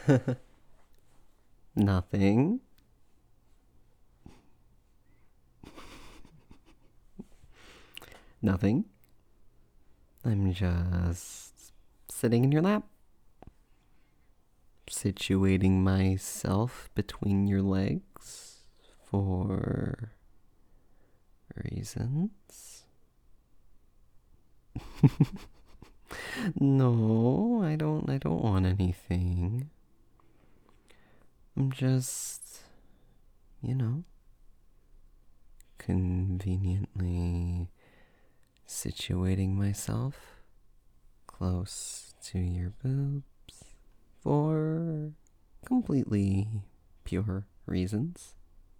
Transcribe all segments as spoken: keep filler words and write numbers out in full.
Nothing. Nothing. I'm just sitting in your lap, situating myself between your legs for reasons. No, I don't I don't want anything. I'm just, you know, conveniently situating myself close to your boobs for completely pure reasons.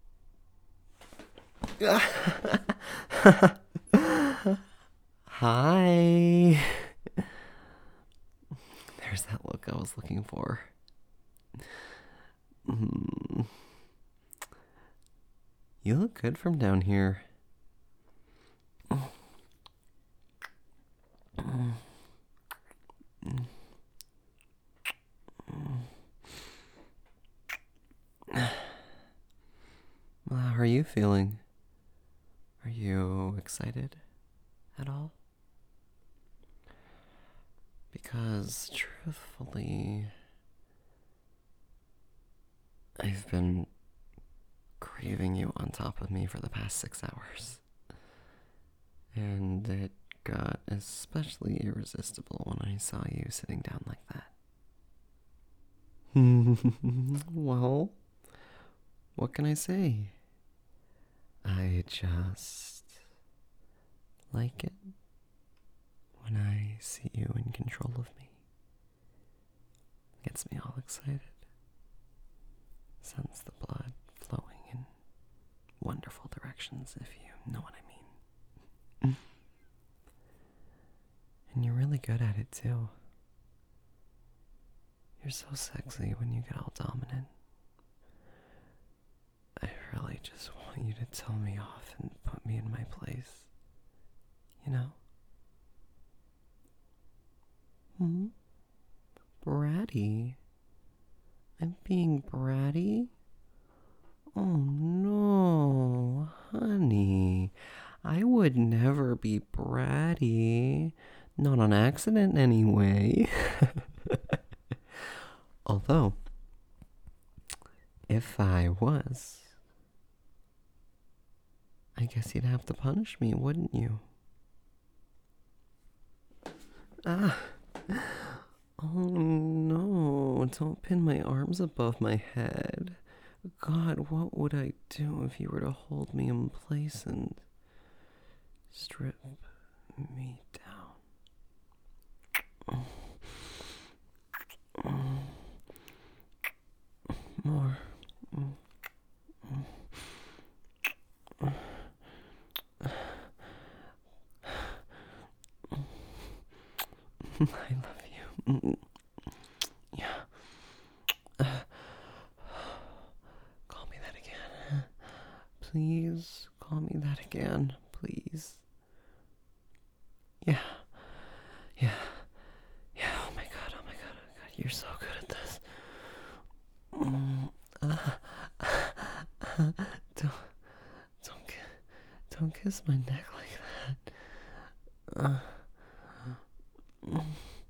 Hi. There's that look I was looking for. Mm. You look good from down here. Well, how are you feeling? Are you excited at all? Because, truthfully, I've been craving you on top of me for the past six hours. And it got especially irresistible when I saw you sitting down like that. Well, what can I say? I just like it when I see you in control of me. Gets me all excited. Sends the blood flowing in wonderful directions, if you know what I mean. And you're really good at it, too. You're so sexy when you get all dominant. I really just want you to tell me off and put me in my place. You know? Hmm? Bratty? I'm being bratty? Oh no, honey. I would never be bratty. Not on accident, anyway. Although, if I was, I guess you'd have to punish me, wouldn't you? Ah. Oh no, don't pin my arms above my head. God, what would I do if you were to hold me in place and strip me down? More. I love you. Yeah. Call me that again. Please call me that again. Please. Yeah. Yeah. Yeah. Oh my god. Oh my god. Oh my god. You're so good at this. Mm, uh, don't, don't, don't kiss my neck like that. Uh, mm.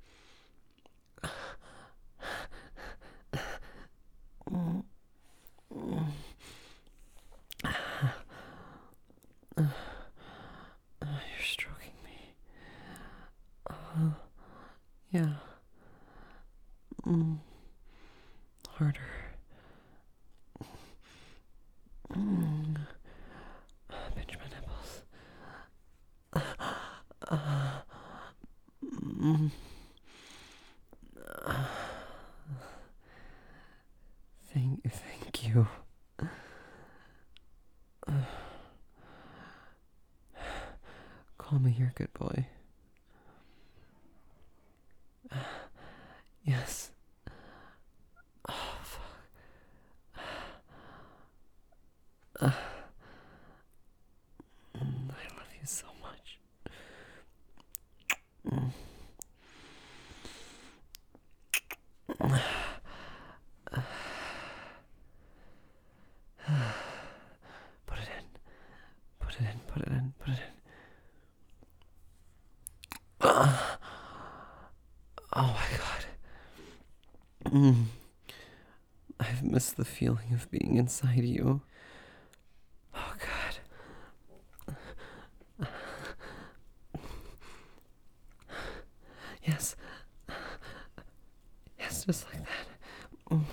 Mm, mm. Uh, you're stroking me. Uh, yeah. Mm, harder. Mm, pinch my nipples. Uh, mm, uh, thank, thank you. Uh, call me your good boy. Uh, yes. Oh, fuck. Uh, mm, I love you so much. Mm. Uh, oh my god. Mm. I've missed the feeling of being inside you. Oh god. Yes. Yes, just like that. Mm.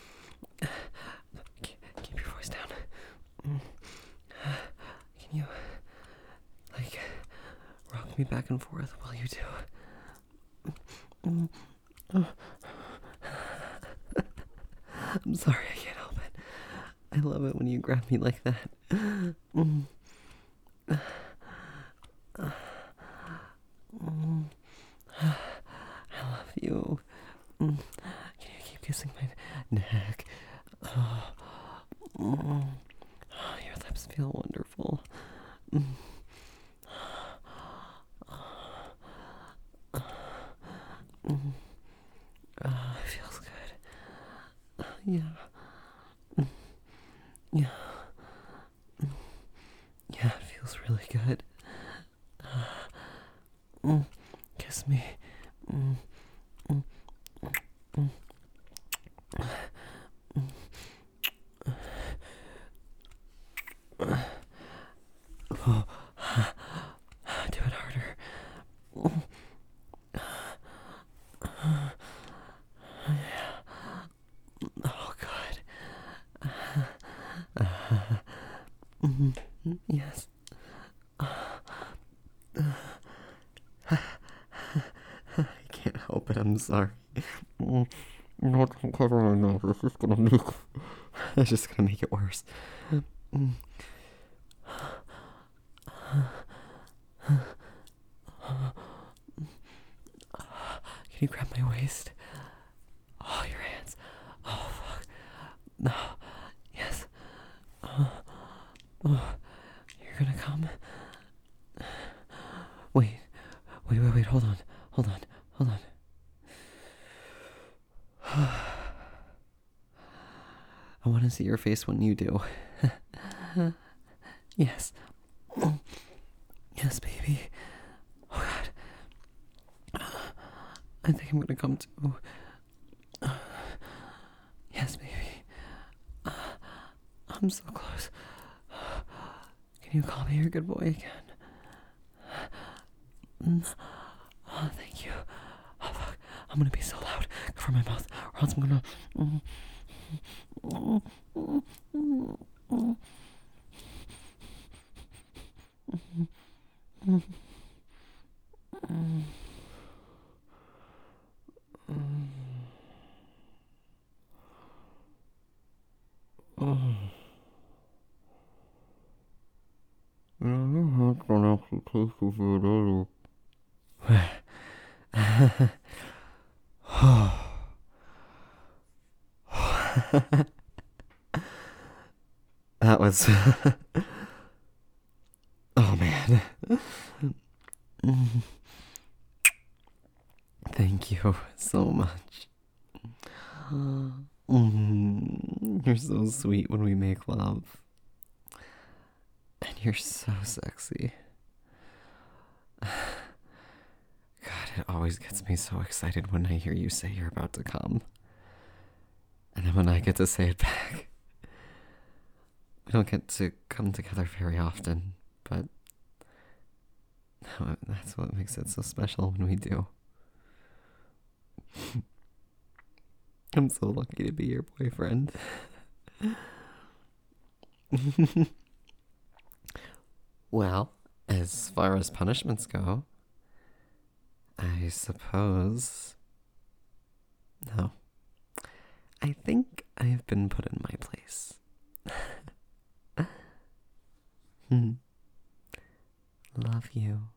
Keep your voice down. Mm. Can you, like, rock me back and forth while you do? Mm. Oh. I'm sorry, I can't help it. I love it when you grab me like that. Mm. Mm. I love you. Mm. Can you keep kissing my neck? Oh. Mm. Oh, your lips feel wonderful. Mm. Mm. Oh, it feels good. Yeah. Mm. Yeah. Mm. Yeah, it feels really good. Mm. Kiss me. Mm. Mm. Mm. Oh. Do it harder. Oh, God. Mm. Yes. I can't help it. I'm sorry. Mm. No, don't cover my nose. This is gonna make. It's just gonna make it worse. Mm. Can you grab my waist? Oh, your hands. Oh, fuck. No. Yes. Oh, oh. You're gonna come? Wait. Wait, wait, wait. Hold on. Hold on. Hold on. I want to see your face when you do. Yes. Yes, baby. Oh, God. I think I'm gonna come too. Yes, baby. I'm so close. Can you call me your good boy again? Oh, thank you. Oh, fuck. I'm gonna be so loud. Cover my mouth, or else I'm gonna. I don't know how it's gonna actually taste if it is. That was. Oh, man. Thank you so much. Mm, you're so sweet when we make love. And you're so sexy. God, it always gets me so excited when I hear you say you're about to come. And then when I get to say it back. We don't get to come together very often, but that's what makes it so special when we do. I'm so lucky to be your boyfriend. Well, as far as punishments go, I suppose. No. I think I've been put in my place. Love you.